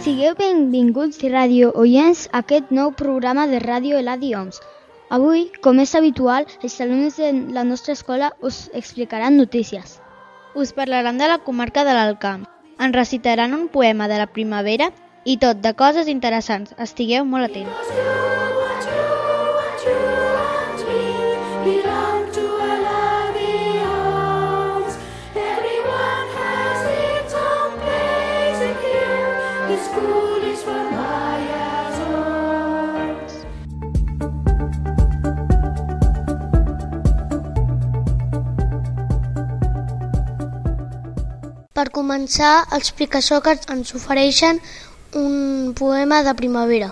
Sigueu benvinguts, ràdio oients, a aquest nou programa de Ràdio Eladi Oms. Avui, com és habitual, els alumnes de la nostra escola us explicaran notícies. Us parlaran de la comarca de l'Alt Camp, ens recitaran un poema de la primavera i tot de coses interessants. Estigueu molt atents. Per començar, l'explicació que ens ofereixen un poema de primavera.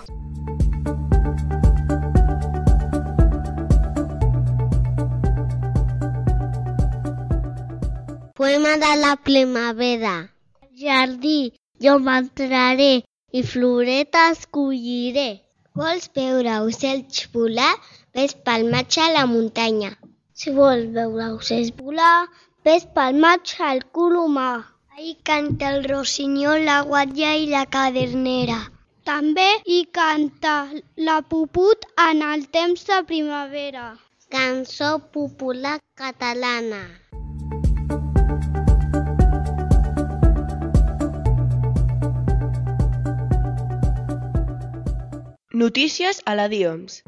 Poema de la primavera. Jardí, jo m'entraré i floretes colliré. Vols veure ocells volar? Ves pel maig a la muntanya. Si vols veure ocells volar, ves pel maig al colomar. Ahí canta el rossinyol, la guatlla i la cadernera. També hi canta la puput en el temps de primavera. Cançó popular catalana. Notícies a la Dioms.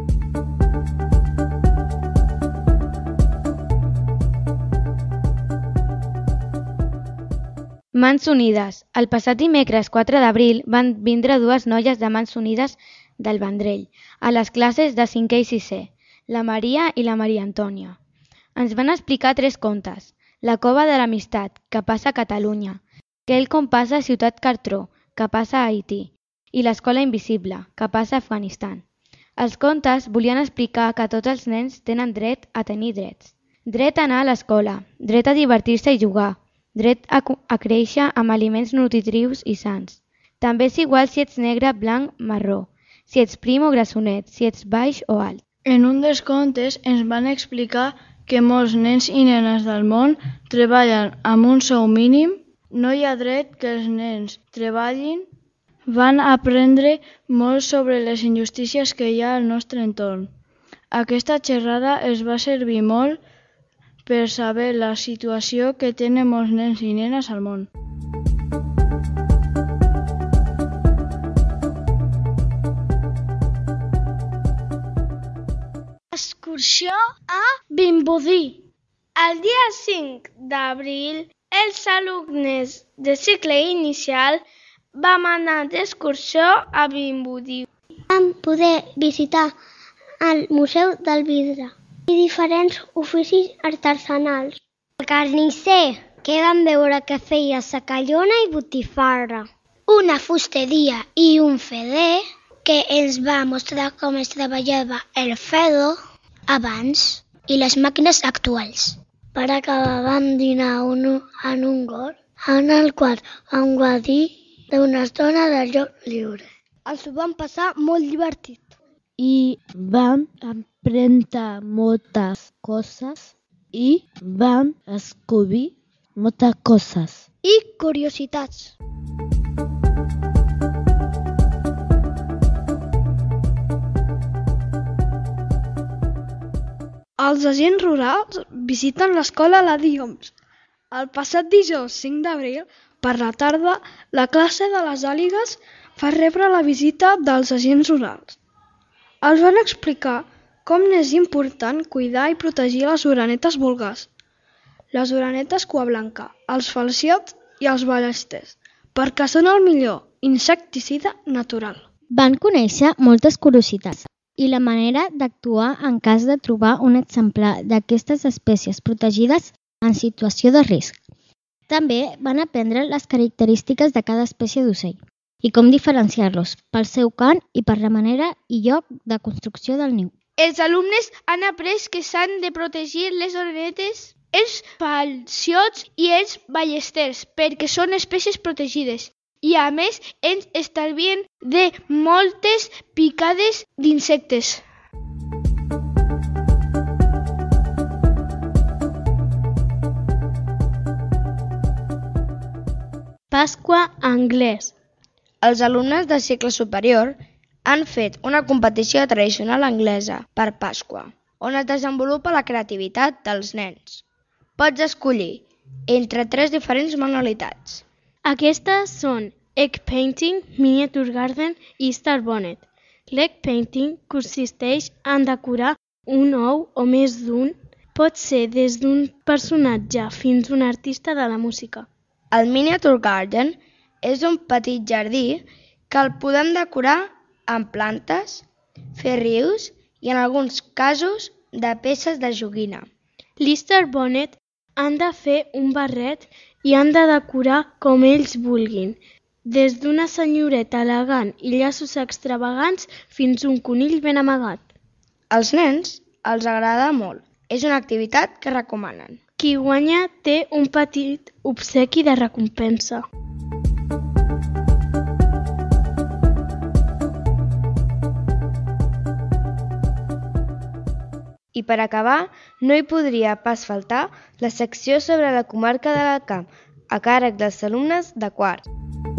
Mans Unides. El passat dimecres 4 d'abril van vindre dues noies de Mans Unides del Vendrell a les classes de 5è i 6è, la Maria i la Maria Antònia. Ens van explicar 3 contes: La cova de l'amistat, que passa a Catalunya, Quelcom passa a Ciutat Cartró, que passa a Haití, i l'Escola Invisible, que passa a Afganistan. Els contes volien explicar que tots els nens tenen dret a tenir drets. Dret a anar a l'escola, dret a divertir-se i jugar, dret a créixer amb aliments nutritius i sants. També és igual si ets negre, blanc, marró, si ets prim o grassonet, si ets baix o alt. En un dels contes ens van explicar que molts nens i nenes del món treballen amb un sou mínim, no hi ha dret que els nens treballin. Van aprendre molt sobre les injustícies que hi ha al nostre entorn. Aquesta xerrada els va servir molt per saber la situació que tenen molts nens i nenes al món. Excursió a Vimbodí. El dia 5 d'abril, els alumnes de cicle inicial vam anar d'excursió a Vimbodí. Vam poder visitar el Museu del Vidre i diferents oficis artesanals. El carnisser, que vam veure que feia sacallona i botifarra. Una fusteria i un feder, que ens va mostrar com es treballava el ferro abans i les màquines actuals. Per acabar vam dinar en un gor, en el qual vam gaudir d'una estona de joc lliure. Ens ho vam passar molt divertit. I vam aprendre moltes coses i vam descobrir moltes coses. I curiositats. Els agents rurals visiten l'escola Eladi Oms. El passat dijous 5 d'abril, per la tarda, la classe de les àligues va rebre la visita dels agents rurals. Els van explicar com és important cuidar i protegir les orenetes vulgars, les orenetes cua blanca, els falciots i els ballesters, perquè són el millor insecticida natural. Van conèixer moltes curiositats i la manera d'actuar en cas de trobar un exemplar d'aquestes espècies protegides en situació de risc. També van aprendre les característiques de cada espècie d'ocell i com diferenciar-los pel seu cant i per la manera i lloc de construcció del niu. Els alumnes han après que s'han de protegir les orenetes, els falciots i els ballesters perquè són espècies protegides i a més ens estalvien de moltes picades d'insectes. Pasqua anglès. Els alumnes de cicle superior han fet una competició tradicional anglesa per Pasqua, on es desenvolupa la creativitat dels nens. Pots escollir entre 3 diferents manualitats. Aquestes són Egg Painting, Miniature Garden i Star Bonnet. L'Egg Painting consisteix en decorar un ou o més d'un. Pot ser des d'un personatge fins a un artista de la música. El Miniature Garden és un petit jardí que el podem decorar amb plantes, fer rius i en alguns casos de peces de joguina. L'Easter Bonnet han de fer un barret i han de decorar com ells vulguin, des d'una senyoreta elegant i llaços extravagants fins a un conill ben amagat. Als nens els agrada molt. És una activitat que recomanen. Qui guanya té un petit obsequi de recompensa. I per acabar, no hi podria pas faltar la secció sobre la comarca de l'Alt Camp, a càrrec dels alumnes de quart.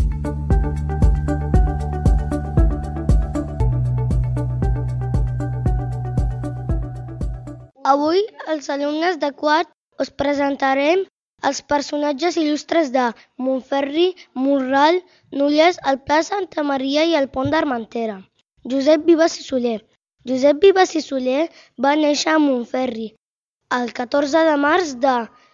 Avui, els alumnes de quart, us presentarem els personatges il·lustres de Montferri, Morral, Nulles, el Pla Santa Maria i el Pont d'Armentera. Josep Vives i Soler. Josep Vives i Soler va néixer a Montferri el 14 de març de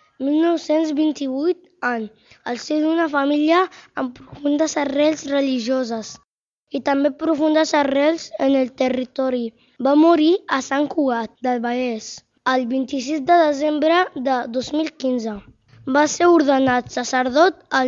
1928 al ser d'una família amb profundes arrels religioses i també profundes arrels en el territori. Va morir a Sant Cugat del Vallès el 26 de desembre de 2015. Va ser ordenat sacerdot el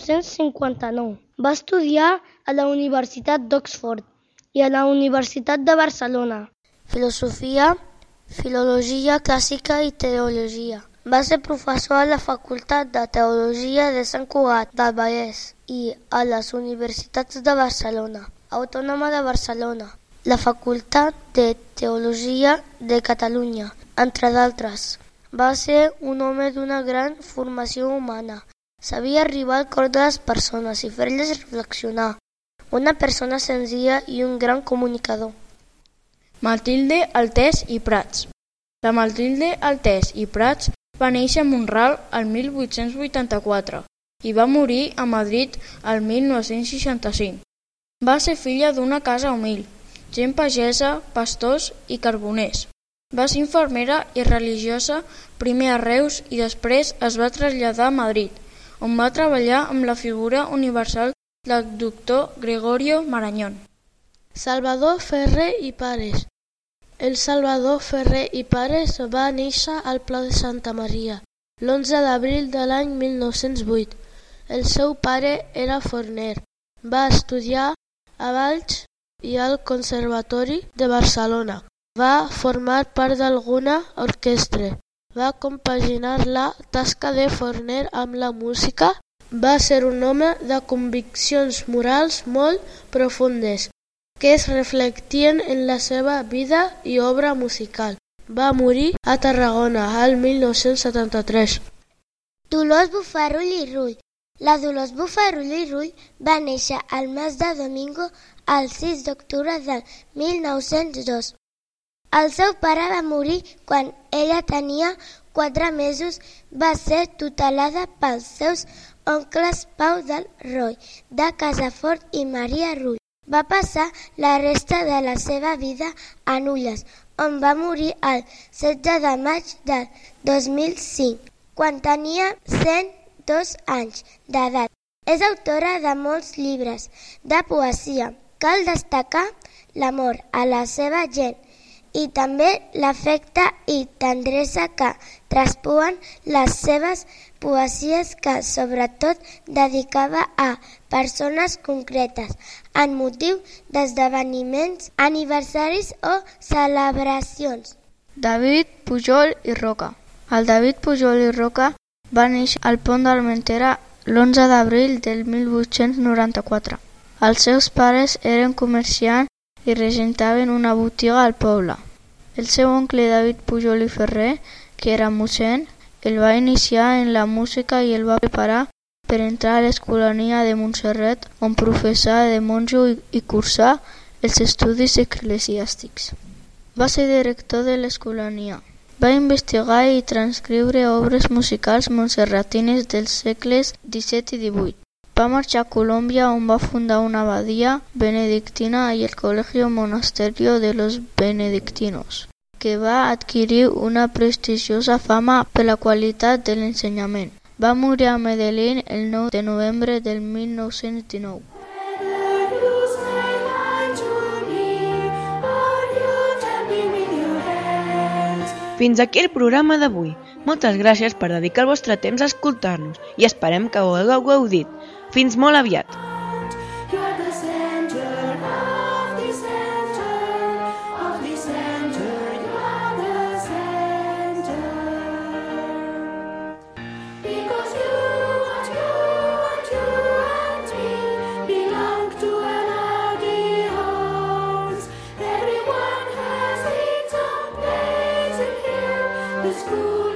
1959. Va estudiar a la Universitat d'Oxford i a la Universitat de Barcelona. Filosofia, filologia clàssica i teologia. Va ser professor a la Facultat de Teologia de Sant Cugat del Vallès i a les Universitats de Barcelona, Autònoma de Barcelona, la Facultat de Teologia de Catalunya, entre d'altres. Va ser un home d'una gran formació humana. Sabia arribar al cor de les persones i fer-les reflexionar. Una persona senzilla i un gran comunicador. Matilde Altés i Prats. La Matilde Altés i Prats va néixer a Mont-ral el 1884 i va morir a Madrid el 1965. Va ser filla d'una casa humil, gent pagesa, pastors i carboners. Va ser infermera i religiosa primer a Reus i després es va traslladar a Madrid, on va treballar amb la figura universal del doctor Gregorio Marañón. Salvador Ferrer i Pares. El Salvador Ferrer i Pares va néixer al Pla de Santa Maria l'11 d'abril de l'any 1908. El seu pare era forner. Va estudiar a Valls i al Conservatori de Barcelona. Va formar part d'alguna orquestra. Va compaginar la tasca de forner amb la música. Va ser un home de conviccions morals molt profundes, que es reflectien en la seva vida i obra musical. Va morir a Tarragona el 1973. Dolors Bofarull i Rull. La Dolors Bofarull i Rull va néixer al Mas de Domingo el 6 d'octubre del 1902. El seu pare va morir quan ella tenia 4 mesos. Va ser tutelada pels seus oncles Pau del Roy, de Casafort i Maria Rull. Va passar la resta de la seva vida a Nulles, on va morir el 16 de maig del 2005, quan tenia 102 anys d'edat. És autora de molts llibres de poesia. Cal destacar l'amor a la seva gent i també l'afecte i tendresa que traspuen les seves poesies, que sobretot dedicava a persones concretes en motiu d'esdeveniments, aniversaris o celebracions. David Pujol i Roca. El David Pujol i Roca va néixer al Pont d'Armentera l'11 d'abril del 1894. Els seus pares eren comerciants i regentaven una botiga al poble. El seu oncle David Pujol i Ferrer, que era mossèn, el va iniciar en la música i el va preparar per entrar a l'Escolania de Montserrat, on professà de monjo i cursà els estudis eclesiàstics. Va ser director de l'Escolania. Va investigar i transcriure obres musicals montserratines dels segles XVII i XVIII. Va marxar a Colòmbia, on va fundar una abadia benedictina i el Colegio Monasterio de los Benedictinos, que va adquirir una prestigiosa fama per la qualitat de l'ensenyament. Va morir a Medellín el 9 de novembre del 1919. Fins aquí el programa d'avui. Moltes gràcies per dedicar el vostre temps a escoltar-nos i esperem que ho hagueu gaudit. Fins molt aviat! School.